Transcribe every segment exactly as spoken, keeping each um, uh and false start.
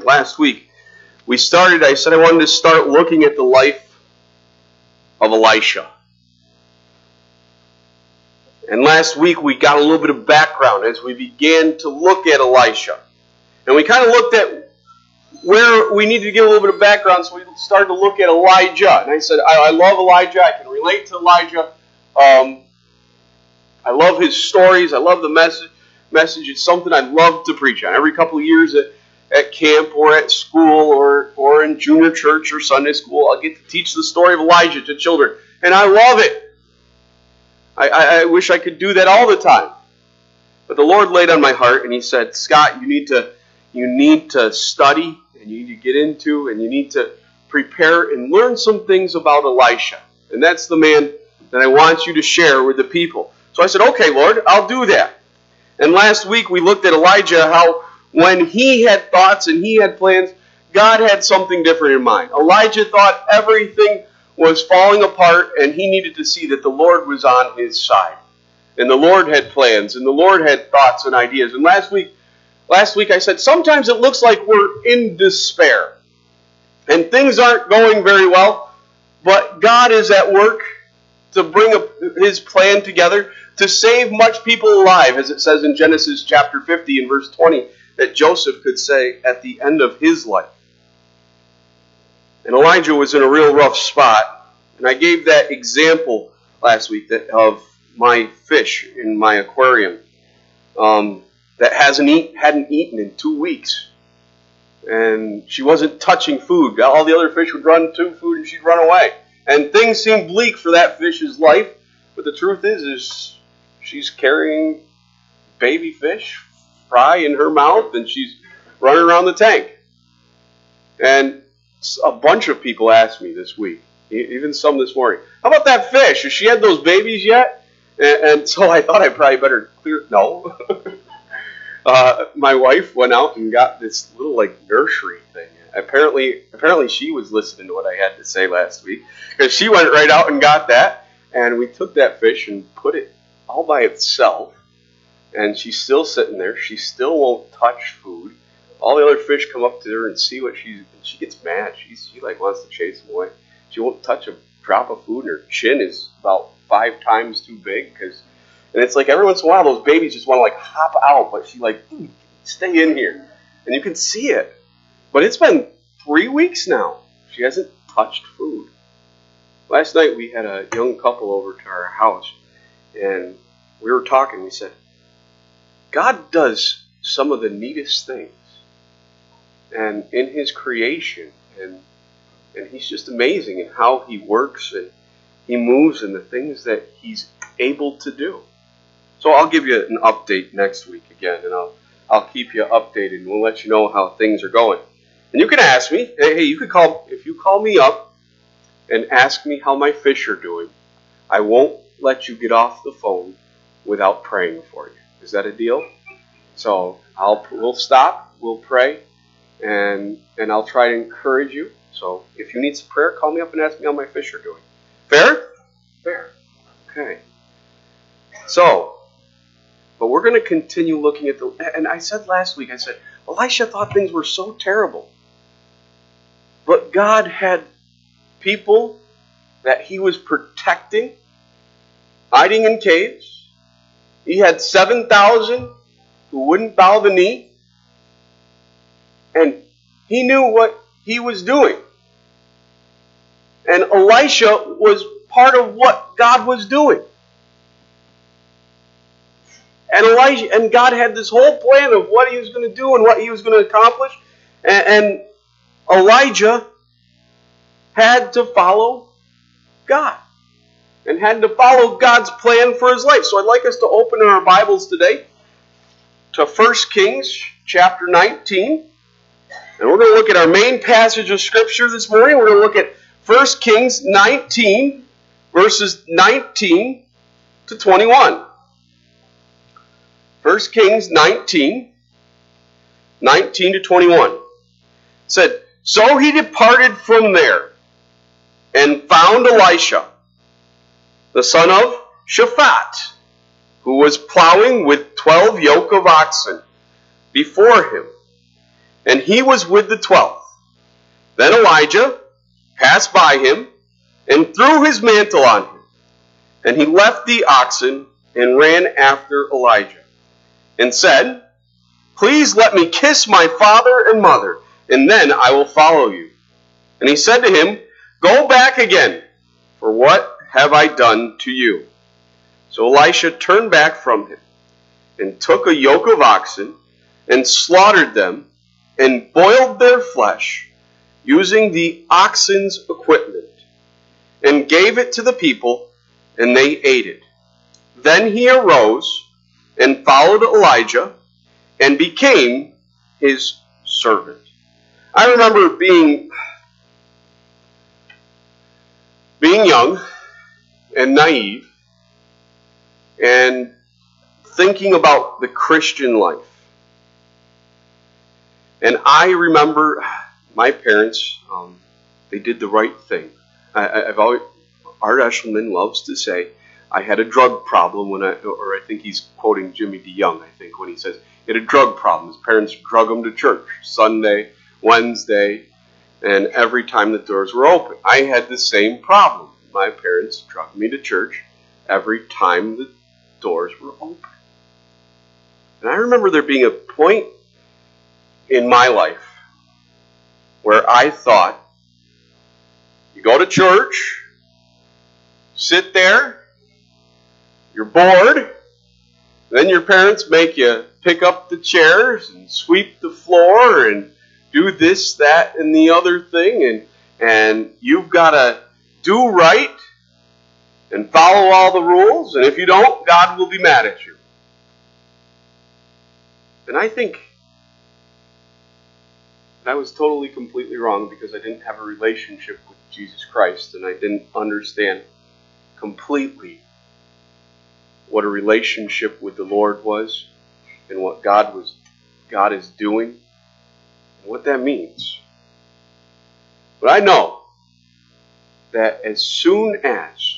Last week, we started, I said I wanted to start looking at the life of Elisha. And last week, we got a little bit of background as we began to look at Elisha. And we kind of looked at where we needed to get a little bit of background, so we started to look at Elijah. And I said, I, I love Elijah. I can relate to Elijah. Um, I love his stories. I love the message. Message. It's something I love to preach on. Every couple of years at, at camp or at school or, or in junior church or Sunday school, I'll get to teach the story of Elijah to children. And I love it. I, I, I wish I could do that all the time. But the Lord laid on my heart and He said, Scott, you need to you need to study and you need to get into and you need to prepare and learn some things about Elisha. And that's the man that I want you to share with the people. So I said, okay, Lord, I'll do that. And last week we looked at Elijah, how when he had thoughts and he had plans, God had something different in mind. Elijah thought everything was falling apart and he needed to see that the Lord was on his side. And the Lord had plans and the Lord had thoughts and ideas. And last week, last week I said, sometimes it looks like we're in despair. And things aren't going very well, but God is at work to bring a, His plan together to save much people alive, as it says in Genesis chapter fifty and verse twenty, that Joseph could say at the end of his life. And Elijah was in a real rough spot, and I gave that example last week that, of my fish in my aquarium um, that hasn't eat, hadn't eaten in two weeks. And she wasn't touching food. All the other fish would run to food and she'd run away. And things seemed bleak for that fish's life, but the truth is, is she's carrying baby fish fry in her mouth and she's running around the tank. And a bunch of people asked me this week, even some this morning, how about that fish? Has she had those babies yet? And, and so I thought I probably better clear, no. uh, my wife went out and got this little like nursery thing. Apparently, apparently she was listening to what I had to say last week, because she went right out and got that, and we took that fish and put it all by itself, and she's still sitting there. She still won't touch food. All the other fish come up to her and see what she's, and she gets mad. She's, she like wants to chase them away. She won't touch a drop of food, and her chin is about five times too big, because, and it's like every once in a while those babies just want to like hop out, but she like, stay in here, and you can see it. But it's been three weeks now. She hasn't touched food. Last night we had a young couple over to our house, and we were talking. We said, God does some of the neatest things, and in His creation, and and He's just amazing in how He works and He moves and the things that He's able to do. So I'll give you an update next week again, and I'll I'll keep you updated, and we'll let you know how things are going. And you can ask me, hey, you could call, if you call me up and ask me how my fish are doing, I won't let you get off the phone without praying for you. Is that a deal? So I'll we'll stop, we'll pray, and and I'll try to encourage you. So if you need some prayer, call me up and ask me how my fish are doing. Fair? Fair. Okay. So, but we're going to continue looking at the, and I said last week, I said, Elisha thought things were so terrible. But God had people that He was protecting, hiding in caves. He had seven thousand who wouldn't bow the knee. And He knew what He was doing. And Elisha was part of what God was doing. And Elijah, and God had this whole plan of what He was going to do and what He was going to accomplish. And, and Elijah had to follow God. And had to follow God's plan for his life. So I'd like us to open our Bibles today to First Kings chapter nineteen. And we're going to look at our main passage of Scripture this morning. We're going to look at First Kings nineteen, verses nineteen to twenty-one. First Kings nineteen, nineteen to twenty-one. It said, so he departed from there and found Elisha, the son of Shaphat, who was plowing with twelve yoke of oxen before him, and he was with the twelve. Then Elijah passed by him and threw his mantle on him. And he left the oxen and ran after Elijah and said, "Please let me kiss my father and mother, and then I will follow you." And he said to him, "Go back again, for what have I done to you?" So Elisha turned back from him and took a yoke of oxen and slaughtered them and boiled their flesh using the oxen's equipment and gave it to the people, and they ate it. Then he arose and followed Elijah and became his servant. I remember being being young and naive and thinking about the Christian life. And I remember my parents, um, they did the right thing. I, I've always, Art Eshelman loves to say, I had a drug problem when I, or I think he's quoting Jimmy DeYoung, I think, when he says, he had a drug problem. His parents drug him to church Sunday, Wednesday, and every time the doors were open. I had the same problem. My parents drug me to church every time the doors were open. And I remember there being a point in my life where I thought, you go to church, sit there, you're bored, then your parents make you pick up the chairs and sweep the floor and do this, that, and the other thing, and and you've got to do right and follow all the rules, and if you don't, God will be mad at you. And I think I was totally, completely wrong because I didn't have a relationship with Jesus Christ, and I didn't understand completely what a relationship with the Lord was and what God was, God is doing and what that means. But I know that as soon as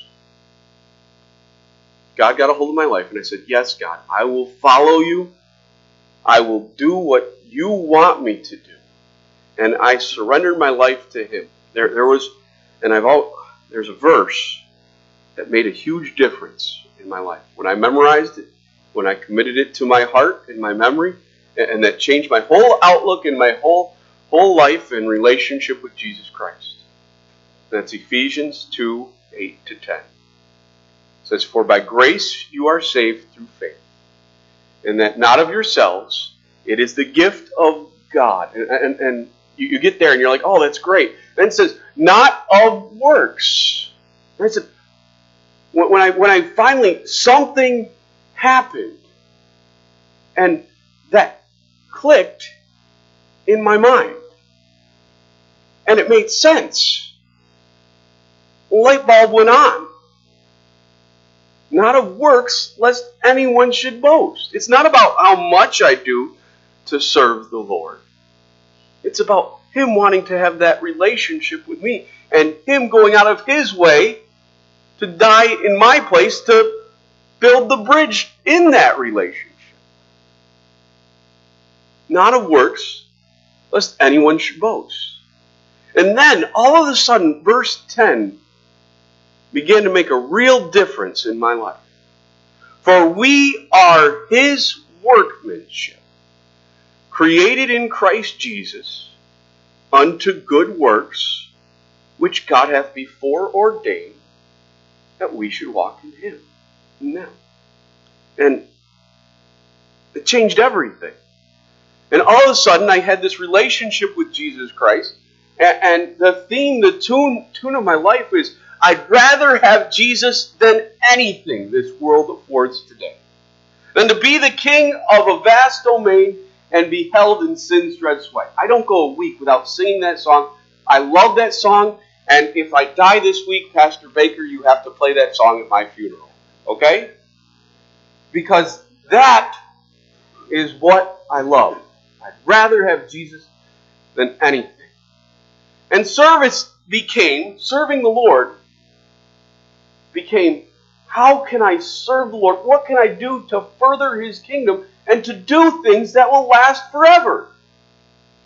God got a hold of my life and I said, yes, God, I will follow you. I will do what you want me to do. And I surrendered my life to Him. There, there was, and I've all, there's a verse that made a huge difference in my life. When I memorized it, when I committed it to my heart and my memory, and, and that changed my whole outlook and my whole whole life and relationship with Jesus Christ. That's Ephesians two, eight to ten. It says, "For by grace you are saved through faith, and that not of yourselves, it is the gift of God." And, and, and you, you get there and you're like, oh, that's great. Then it says, not of works. And I said, when, when I when I finally, something happened, and that clicked in my mind. And it made sense. The light bulb went on. Not of works, lest anyone should boast. It's not about how much I do to serve the Lord. It's about Him wanting to have that relationship with me and Him going out of His way to die in my place to build the bridge in that relationship. Not of works, lest anyone should boast. And then, all of a sudden, verse ten began to make a real difference in my life. For we are His workmanship, created in Christ Jesus, unto good works, which God hath before ordained that we should walk in Him. Now, and it changed everything. And all of a sudden, I had this relationship with Jesus Christ. And the theme, the tune, tune of my life is, I'd rather have Jesus than anything this world affords today. Than to be the king of a vast domain and be held in sin's dread sway. I don't go a week without singing that song. I love that song. And if I die this week, Pastor Baker, you have to play that song at my funeral. Okay? Because that is what I love. I'd rather have Jesus than anything. And service became, serving the Lord became, how can I serve the Lord? What can I do to further His kingdom and to do things that will last forever?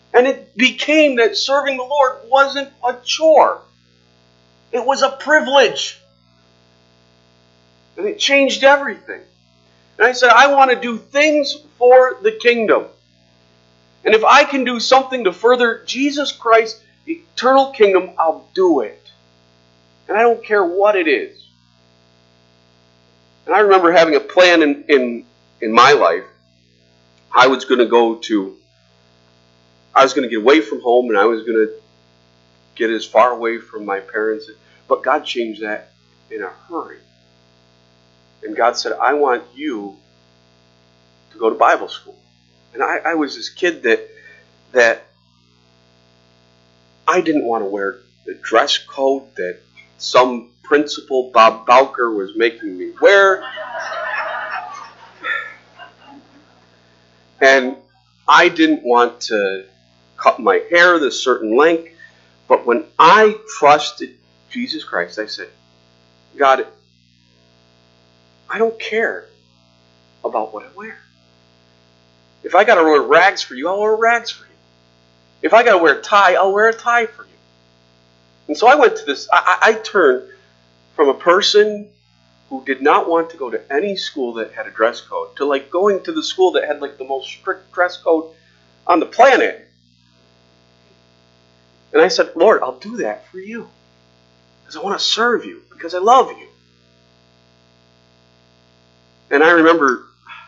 And it became that serving the Lord wasn't a chore. It was a privilege. And it changed everything. And I said, I want to do things for the kingdom. And if I can do something to further Jesus Christ's eternal kingdom, I'll do it. And I don't care what it is. And I remember having a plan in, in, in my life. I was going to go to, I was going to get away from home, and I was going to get as far away from my parents. But God changed that in a hurry. And God said, I want you to go to Bible school. And I, I was this kid that that I didn't want to wear the dress code that some principal, Bob Bowker, was making me wear. And I didn't want to cut my hair this certain length. But when I trusted Jesus Christ, I said, God, I don't care about what I wear. If I got to wear rags for you, I'll wear rags for you. If I got to wear a tie, I'll wear a tie for you. And so I went to this, I, I turned from a person who did not want to go to any school that had a dress code to like going to the school that had like the most strict dress code on the planet. And I said, Lord, I'll do that for you. Because I want to serve you. Because I love you. And I remember,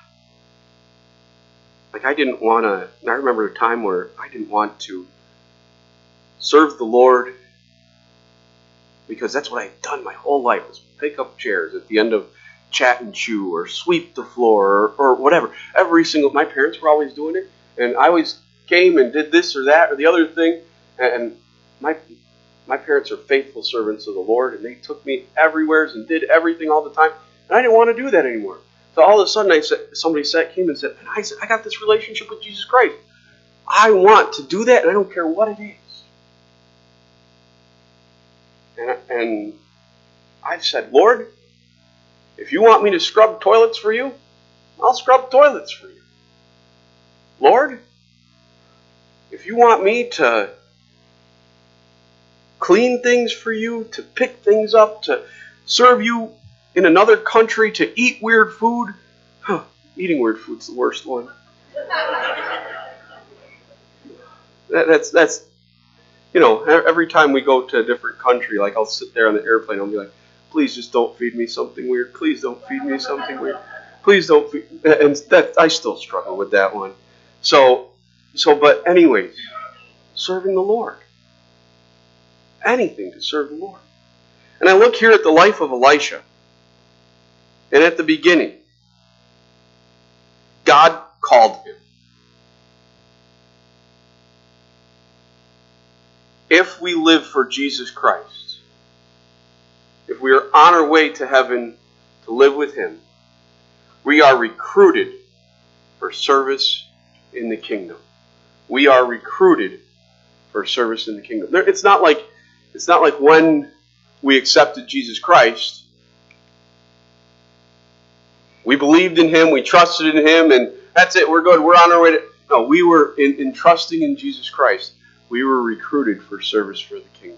like I didn't want to, and I remember a time where I didn't want to serve the Lord because that's what I had done my whole life, was pick up chairs at the end of chat and chew or sweep the floor or, or whatever. Every single, my parents were always doing it, and I always came and did this or that or the other thing, and my my parents are faithful servants of the Lord, and they took me everywhere and did everything all the time, and I didn't want to do that anymore. So all of a sudden, I said, somebody sat, came and said, and I said, I got this relationship with Jesus Christ. I want to do that, and I don't care what it is. And, and I said, Lord, if you want me to scrub toilets for you, I'll scrub toilets for you. Lord, if you want me to clean things for you, to pick things up, to serve you in another country, to eat weird food. Huh, eating weird food's the worst one. that, that's, that's, you know, every time we go to a different country, like I'll sit there on the airplane, I'll be like, please just don't feed me something weird. Please don't feed me something weird. Please don't feed. And that, I still struggle with that one. So, so, but anyways, serving the Lord. Anything to serve the Lord. And I look here at the life of Elisha. And at the beginning, God called him. If we live for Jesus Christ, if we are on our way to heaven to live with Him, we are recruited for service in the kingdom. We are recruited for service in the kingdom. It's not like, it's not like when we accepted Jesus Christ, we believed in Him, we trusted in Him, and that's it, we're good, we're on our way to... No, we were, in, in trusting in Jesus Christ, we were recruited for service for the kingdom.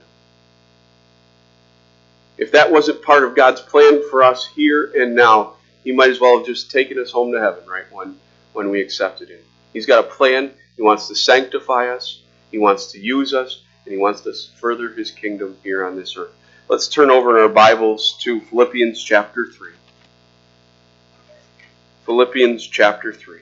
If that wasn't part of God's plan for us here and now, He might as well have just taken us home to heaven, right, when, when we accepted Him. He's got a plan. He wants to sanctify us. He wants to use us, and He wants to further His kingdom here on this earth. Let's turn over in our Bibles to Philippians chapter three. Philippians chapter three.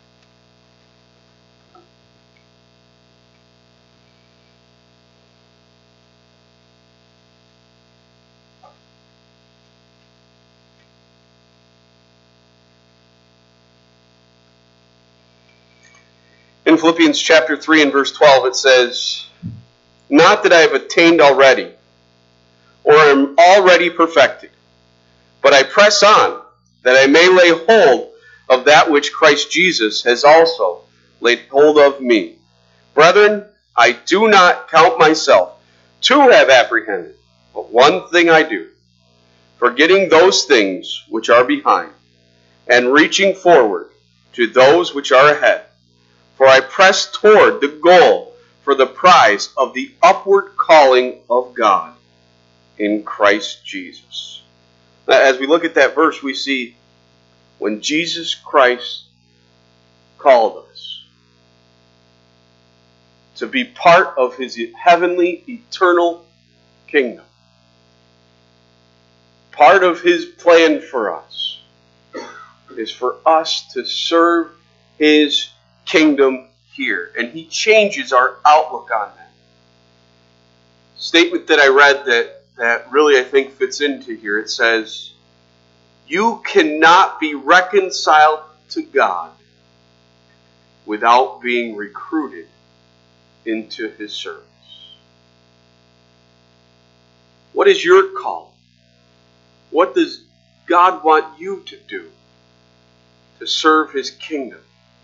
In Philippians chapter three and verse twelve it says, "Not that I have attained already, or am already perfected, but I press on, that I may lay hold of that which Christ Jesus has also laid hold of me. Brethren, I do not count myself to have apprehended, but one thing I do, forgetting those things which are behind, and reaching forward to those which are ahead. For I press toward the goal for the prize of the upward calling of God in Christ Jesus. Now, as we look at that verse, we see when Jesus Christ called us to be part of his heavenly, eternal kingdom, part of his plan for us is for us to serve his kingdom here. And he changes our outlook on that. Statement that I read that, that really I think fits into here. It says, you cannot be reconciled to God without being recruited into his service. What is your call? What does God want you to do to serve his kingdom?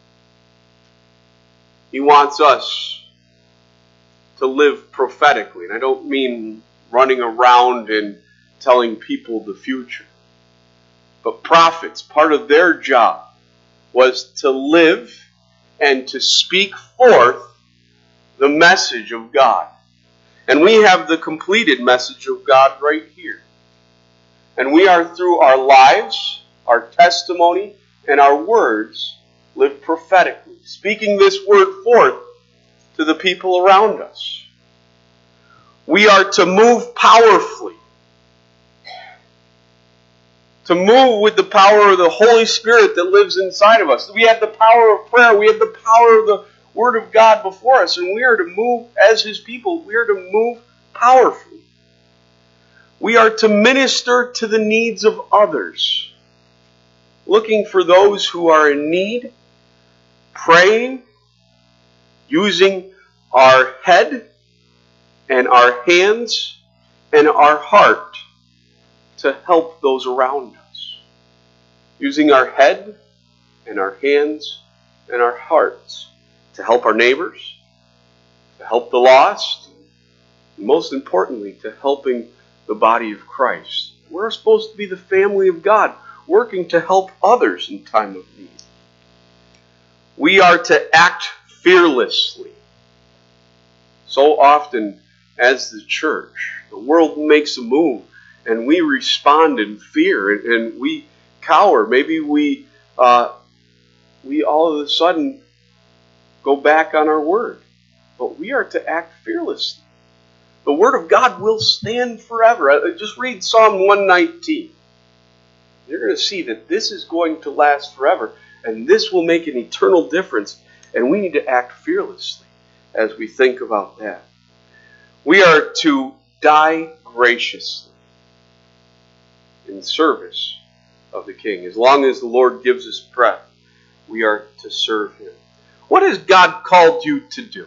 He wants us to live prophetically. And I don't mean running around and telling people the future. But prophets, part of their job was to live and to speak forth the message of God. And we have the completed message of God right here. And we are, through our lives, our testimony, and our words, live prophetically, speaking this word forth to the people around us. We are to move powerfully, to move with the power of the Holy Spirit that lives inside of us. We have the power of prayer. We have the power of the Word of God before us. And we are to move as his people. We are to move powerfully. We are to minister to the needs of others, looking for those who are in need, praying, using our head and our hands and our heart to help those around us. Using our head and our hands and our hearts to help our neighbors, to help the lost, and most importantly, to helping the body of Christ. We're supposed to be the family of God, working to help others in time of need. We are to act fearlessly. So often, as the church, the world makes a move, and we respond in fear, and, and we cower. Maybe we, uh, we all of a sudden go back on our word. But we are to act fearlessly. The Word of God will stand forever. Just read Psalm one nineteen. You're going to see that this is going to last forever. And this will make an eternal difference. And we need to act fearlessly as we think about that. We are to die graciously in service of the King. As long as the Lord gives us breath, we are to serve him. What has God called you to do?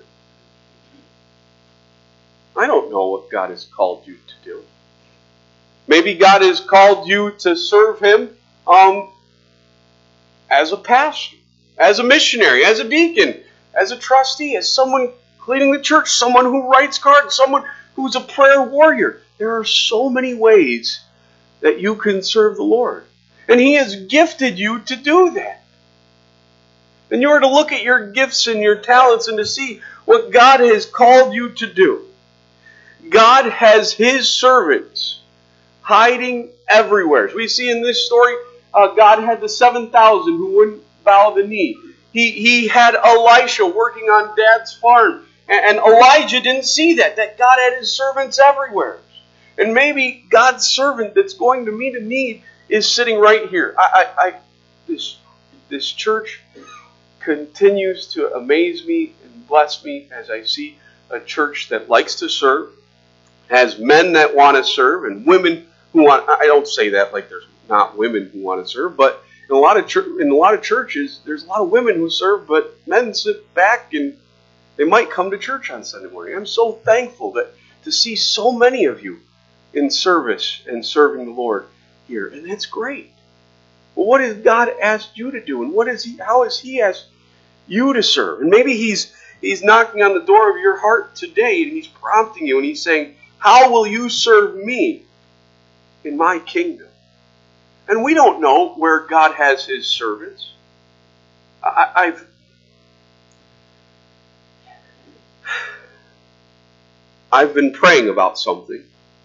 I don't know what God has called you to do. Maybe God has called you to serve him um, as a pastor, as a missionary, as a deacon, as a trustee, as someone cleaning the church, someone who writes cards, someone who's a prayer warrior. There are so many ways that you can serve the Lord. And he has gifted you to do that. And you are to look at your gifts and your talents and to see what God has called you to do. God has his servants hiding everywhere. As we see in this story, uh, God had the seven thousand who wouldn't bow the knee. He, he had Elisha working on Dad's farm. And, and Elijah didn't see that, that God had his servants everywhere. And maybe God's servant that's going to meet a need is sitting right here. I, I, I this, this church continues to amaze me and bless me as I see a church that likes to serve, has men that want to serve, and women who want. I don't say that like there's not women who want to serve, but in a lot of chur- in a lot of churches, there's a lot of women who serve, but men sit back and they might come to church on Sunday morning. I'm so thankful that to see so many of you in service and serving the Lord here, and that's great. Well, what has God asked you to do, and what is He? How has He asked you to serve? And maybe He's He's knocking on the door of your heart today, and He's prompting you, and He's saying, how will you serve me in my kingdom? And we don't know where God has his servants. I, I've I've been praying about something.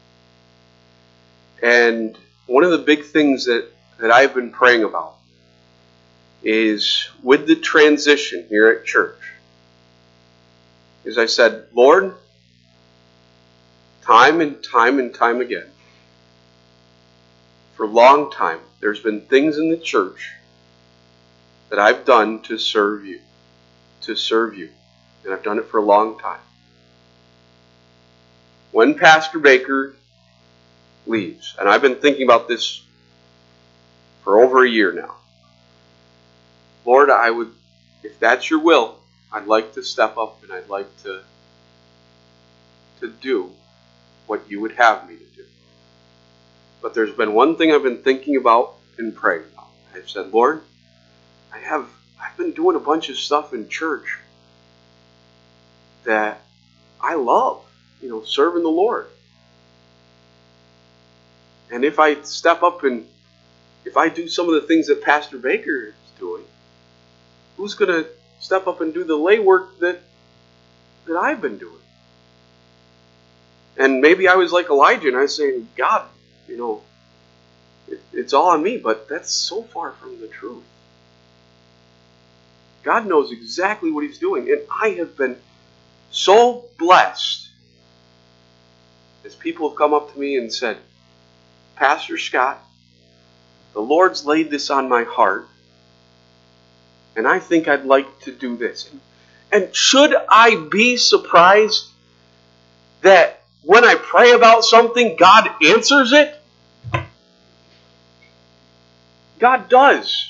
And one of the big things that, that I've been praying about is with the transition here at church, is I said, Lord, time and time and time again, for a long time, there's been things in the church that I've done to serve you, to serve you. And I've done it for a long time. When Pastor Baker leaves, and I've been thinking about this for over a year now, Lord, I would, if that's your will, I'd like to step up and I'd like to, to do what you would have me to do. But there's been one thing I've been thinking about and praying about. I've said, Lord, I have, I've been doing a bunch of stuff in church that I love, you know, serving the Lord. And if I step up and if I do some of the things that Pastor Baker is doing, who's going to step up and do the lay work that that I've been doing? And maybe I was like Elijah and I was saying, God, you know, it, it's all on me, but that's so far from the truth. God knows exactly what He's doing, and I have been so blessed as people have come up to me and said, Pastor Scott, the Lord's laid this on my heart, and I think I'd like to do this. And should I be surprised that when I pray about something, God answers it? God does.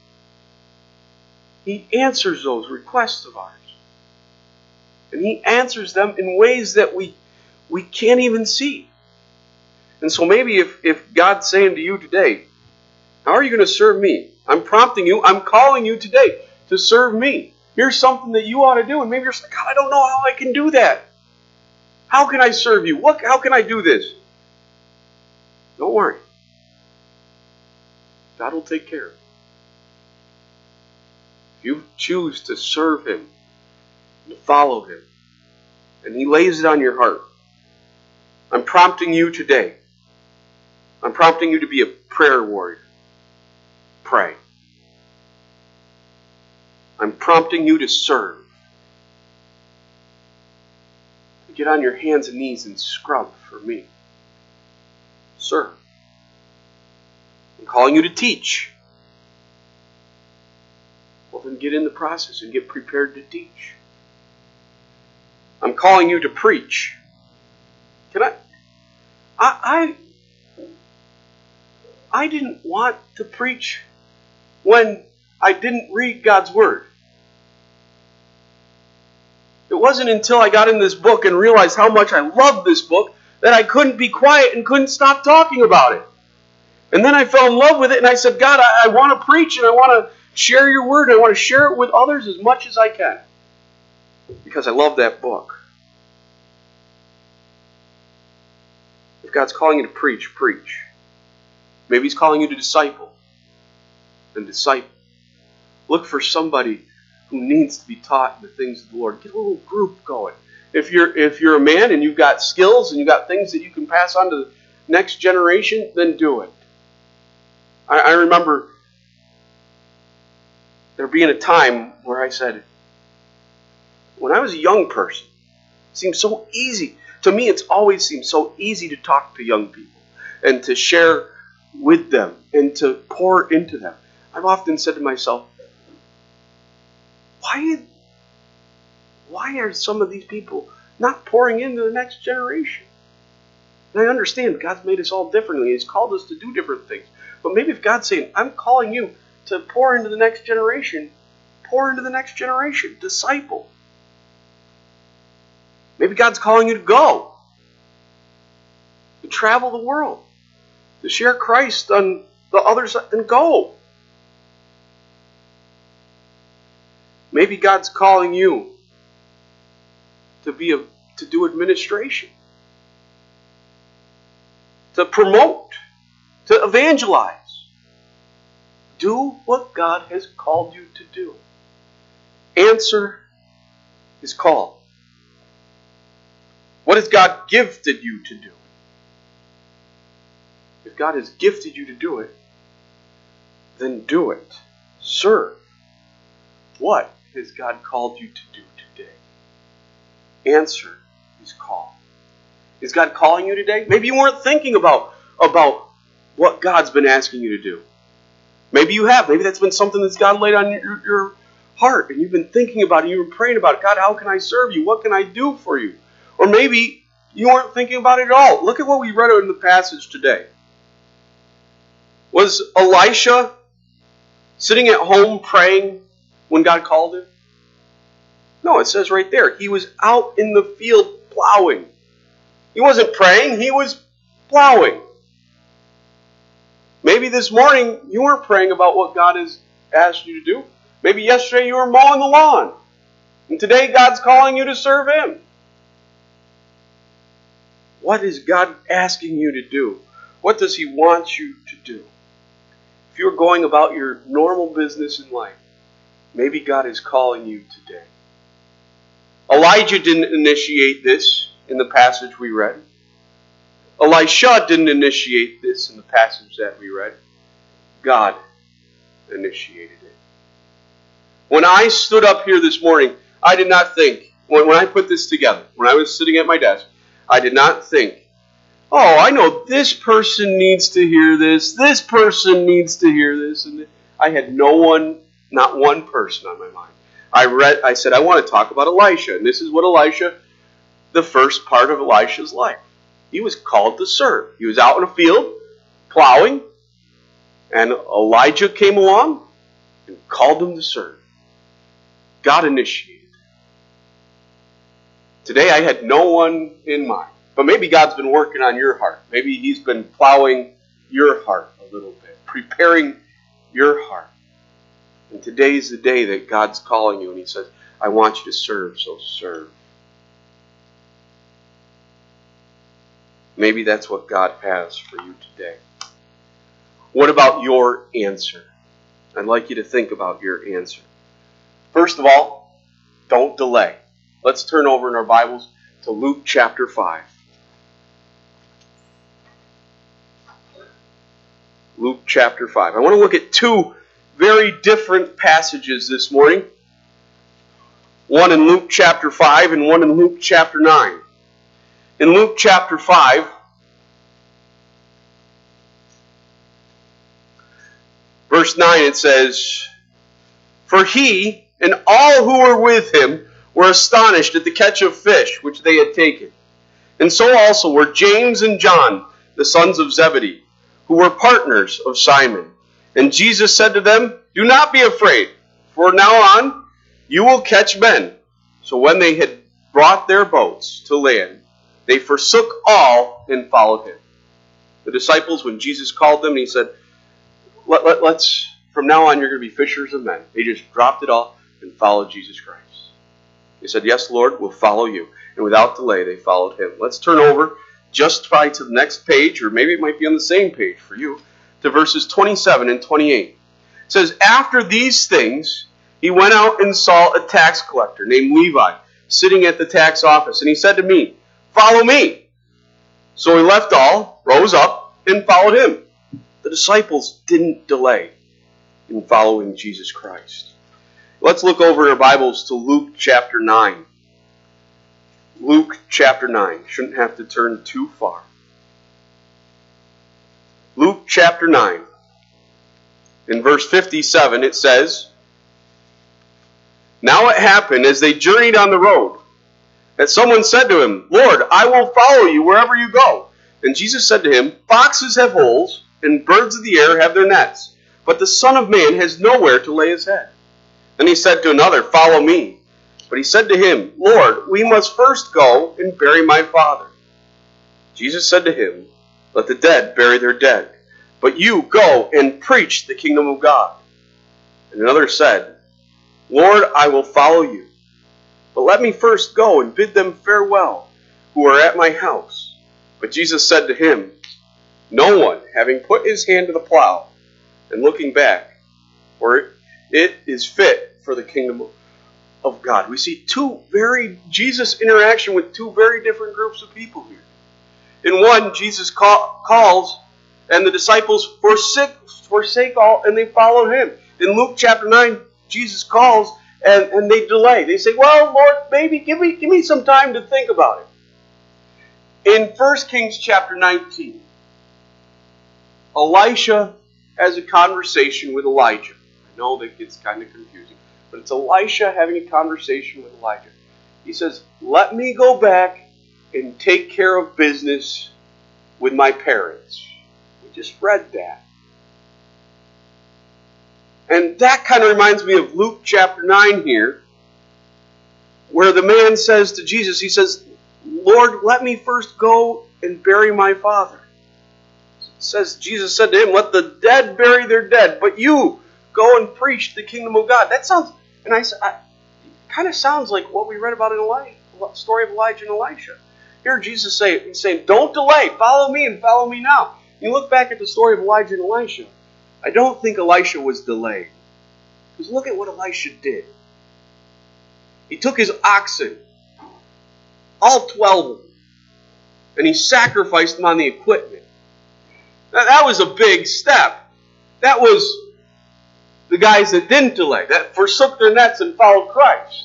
He answers those requests of ours. And He answers them in ways that we we can't even see. And so maybe if, if God's saying to you today, how are you going to serve me? I'm prompting you, I'm calling you today to serve me. Here's something that you ought to do. And maybe you're saying, God, I don't know how I can do that. How can I serve you? What? How can I do this? Don't worry. God will take care of it. If you choose to serve Him, to follow Him, and He lays it on your heart, I'm prompting you today. I'm prompting you to be a prayer warrior. Pray. I'm prompting you to serve. Get on your hands and knees and scrub for me. Serve. I'm calling you to teach. Well, then get in the process and get prepared to teach. I'm calling you to preach. Can I? I, I, I didn't want to preach when I didn't read God's Word. It wasn't until I got in this book and realized how much I loved this book that I couldn't be quiet and couldn't stop talking about it. And then I fell in love with it and I said, God, I, I want to preach and I want to share your Word and I want to share it with others as much as I can. Because I love that book. If God's calling you to preach, preach. Maybe He's calling you to disciple. Then disciple. Look for somebody who needs to be taught the things of the Lord. Get a little group going. If you're if you're a man and you've got skills and you've got things that you can pass on to the next generation, then do it. I, I remember there being a time where I said, when I was a young person, it seemed so easy. To me, it's always seemed so easy to talk to young people and to share with them and to pour into them. I've often said to myself, why, why are some of these people not pouring into the next generation? And I understand God's made us all differently. He's called us to do different things. But maybe if God's saying, I'm calling you to pour into the next generation, pour into the next generation. Disciple. Maybe God's calling you to go. To travel the world. To share Christ on the other side. Then go. Maybe God's calling you to be a to do administration. To promote. To evangelize. Do what God has called you to do. Answer His call. What has God gifted you to do? If God has gifted you to do it, then do it. Serve. What has God called you to do today? Answer His call. Is God calling you today? Maybe you weren't thinking about, about what God's been asking you to do. Maybe you have. Maybe that's been something that's God laid on your, your heart, and you've been thinking about it, you've been praying about it. God, how can I serve you? What can I do for you? Or maybe you weren't thinking about it at all. Look at what we read in the passage today. Was Elisha sitting at home praying when God called him? No, it says right there, he was out in the field plowing. He wasn't praying, he was plowing. Maybe this morning you weren't praying about what God has asked you to do. Maybe yesterday you were mowing the lawn. And today God's calling you to serve Him. What is God asking you to do? What does He want you to do? If you're going about your normal business in life, maybe God is calling you today. Elijah didn't initiate this in the passage we read. Elisha didn't initiate this in the passage that we read. God initiated it. When I stood up here this morning, I did not think, when, when I put this together, when I was sitting at my desk, I did not think, oh, I know this person needs to hear this, this person needs to hear this. And I had no one, not one person on my mind. I read. I said, I want to talk about Elisha. And this is what Elisha, the first part of Elisha's life. He was called to serve. He was out in a field, plowing, and Elijah came along and called him to serve. God initiated it. Today I had no one in mind. But maybe God's been working on your heart. Maybe He's been plowing your heart a little bit, preparing your heart. And today's the day that God's calling you and He says, I want you to serve, so serve. Maybe that's what God has for you today. What about your answer? I'd like you to think about your answer. First of all, don't delay. Let's turn over in our Bibles to Luke chapter five. Luke chapter five. I want to look at two very different passages this morning. One in Luke chapter five and one in Luke chapter nine. In Luke chapter five, verse nine, it says, For he and all who were with him were astonished at the catch of fish which they had taken. And so also were James and John, the sons of Zebedee, who were partners of Simon. And Jesus said to them, Do not be afraid, for now on you will catch men. So when they had brought their boats to land, they forsook all and followed Him. The disciples, when Jesus called them, He said, let, let, let's, from now on you're going to be fishers of men. They just dropped it all and followed Jesus Christ. They said, yes, Lord, we'll follow you. And without delay, they followed Him. Let's turn over just try to the next page, or maybe it might be on the same page for you, to verses twenty-seven and twenty-eight. It says, After these things, He went out and saw a tax collector named Levi sitting at the tax office. And he said to me, Follow me. So he left all, rose up, and followed Him. The disciples didn't delay in following Jesus Christ. Let's look over in our Bibles to Luke chapter nine. Luke chapter nine. Shouldn't have to turn too far. Luke chapter nine. In verse fifty-seven it says, Now it happened as they journeyed on the road, that someone said to Him, Lord, I will follow you wherever you go. And Jesus said to him, Foxes have holes, and birds of the air have their nets, but the Son of Man has nowhere to lay His head. Then He said to another, Follow me. But he said to him, Lord, we must first go and bury my father. Jesus said to him, Let the dead bury their dead, but you go and preach the kingdom of God. And another said, Lord, I will follow you, but let me first go and bid them farewell who are at my house. But Jesus said to him, No one, having put his hand to the plow and looking back, for it is fit for the kingdom of God. We see two very, Jesus' interaction with two very different groups of people here. In one, Jesus call, calls, and the disciples forsake, forsake all, and they follow him. In Luke chapter nine, Jesus calls, and, and they delay. They say, well, Lord, maybe give me, give me some time to think about it. In First Kings chapter nineteen, Elisha has a conversation with Elijah. I know that gets kind of confusing, but it's Elisha having a conversation with Elijah. He says, let me go back and take care of business with my parents. We just read that. And that kind of reminds me of Luke chapter nine here, where the man says to Jesus, he says, Lord, let me first go and bury my father. It says, Jesus said to him, let the dead bury their dead, but you go and preach the kingdom of God. That sounds, and I, I kind of sounds like what we read about in Elijah, the story of Elijah and Elisha. Here Jesus say, he's saying, don't delay, follow me and follow me now. You look back at the story of Elijah and Elisha, I don't think Elisha was delayed. Because look at what Elisha did. He took his oxen, all twelve of them, and he sacrificed them on the equipment. Now, that was a big step. That was the guys that didn't delay, that forsook their nets and followed Christ.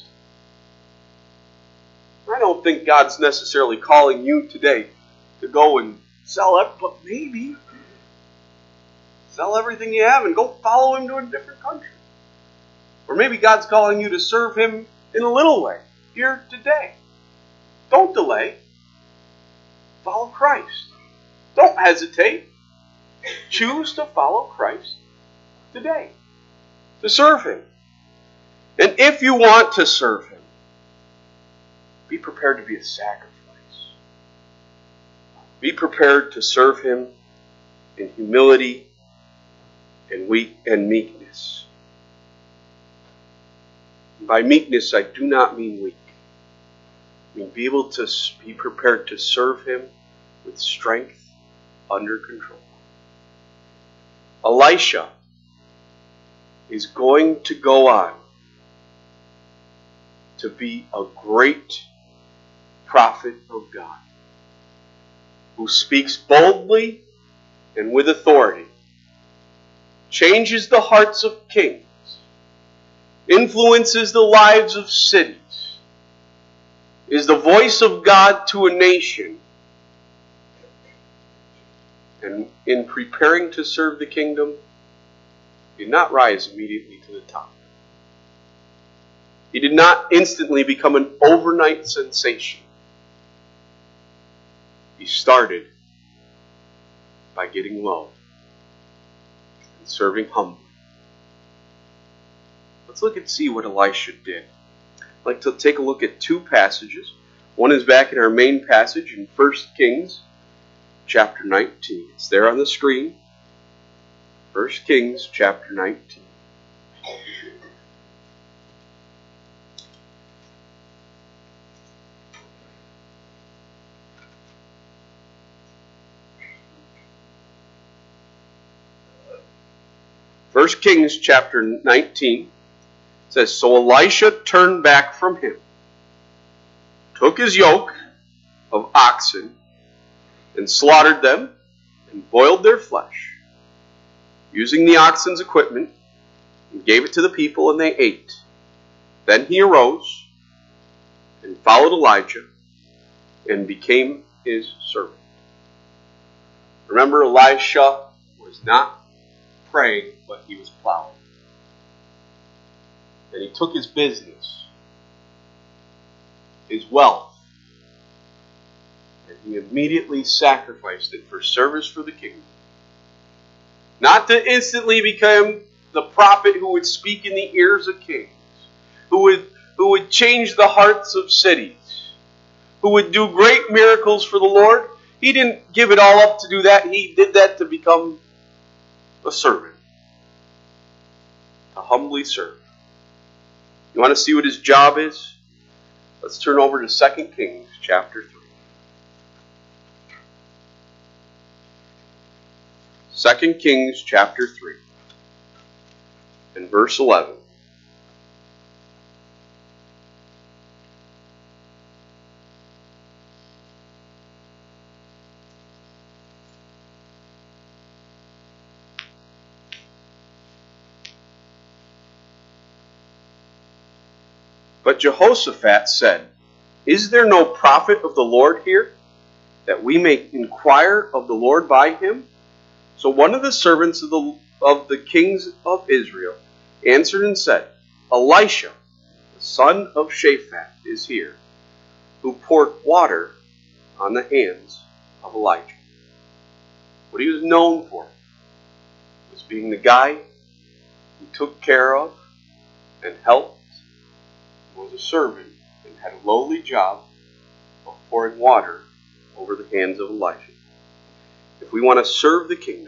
I don't think God's necessarily calling you today to go and sell it, but maybe sell everything you have and go follow him to a different country. Or maybe God's calling you to serve him in a little way here today. Don't delay. Follow Christ. Don't hesitate. Choose to follow Christ today. To serve him. And if you want to serve him, be prepared to be a sacrifice. Be prepared to serve him in humility and weak and meekness. By meekness, I do not mean weak. I mean be able to be prepared to serve him with strength under control. Elisha is going to go on to be a great prophet of God who speaks boldly and with authority, changes the hearts of kings, influences the lives of cities, is the voice of God to a nation. And in preparing to serve the kingdom, he did not rise immediately to the top. He did not instantly become an overnight sensation. He started by getting low and serving humbly. Let's look and see what Elisha did. I'd like to take a look at two passages. One is back in our main passage in First Kings chapter nineteen. It's there on the screen. First Kings chapter nineteen. First Kings chapter nineteen says, so Elisha turned back from him, took his yoke of oxen, and slaughtered them, and boiled their flesh, using the oxen's equipment, and gave it to the people, and they ate. Then he arose, and followed Elijah, and became his servant. Remember, Elisha was not praying, but he was plowing. And he took his business, his wealth, and he immediately sacrificed it for service for the kingdom. Not to instantly become the prophet who would speak in the ears of kings, who would, who would change the hearts of cities, who would do great miracles for the Lord. He didn't give it all up to do that. He did that to become a servant, to humbly serve. You want to see what his job is? Let's turn over to Second Kings chapter three. Second Kings chapter three and verse eleven. But Jehoshaphat said, Is there no prophet of the Lord here, that we may inquire of the Lord by him? So one of the servants of the, of the kings of Israel answered and said, Elisha, the son of Shaphat, is here, who poured water on the hands of Elijah. What he was known for was being the guy who took care of and helped, was a servant, and had a lowly job of pouring water over the hands of Elijah. If we want to serve the kingdom,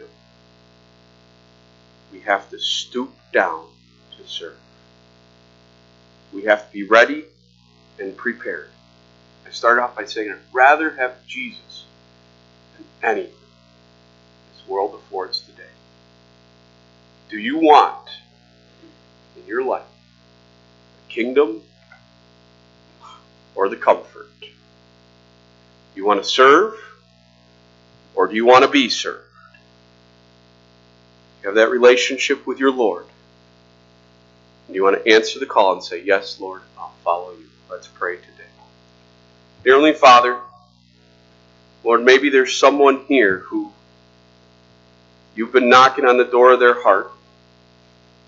we have to stoop down to serve. We have to be ready and prepared. I started off by saying I'd rather have Jesus than anything this world affords today. Do you want in your life the kingdom or the comfort? You want to serve, or do you want to be served? You have that relationship with your Lord. And you want to answer the call and say, Yes, Lord, I'll follow you. Let's pray today. Dear Heavenly Father, Lord, maybe there's someone here who you've been knocking on the door of their heart.